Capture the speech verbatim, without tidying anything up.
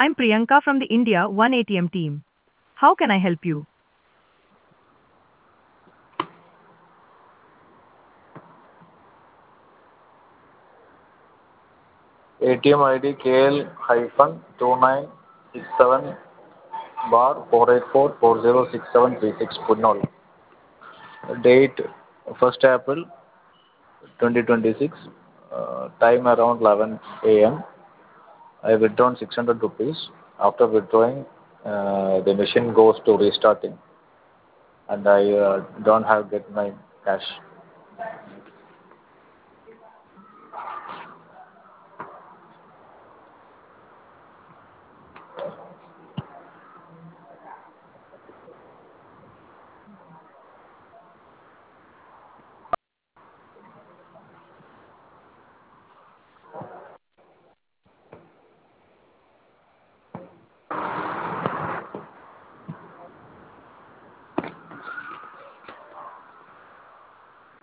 I'm Priyanka from the India One A T M team. How can I help you? A T M I D K L hyphen two nine six seven bar four eight four four zero six seven three six Punnol. Date first April twenty twenty-six. Uh, time around eleven a m. I withdrawn six hundred rupees. After withdrawing, uh, the machine goes to restarting, and I uh, don't have get my cash.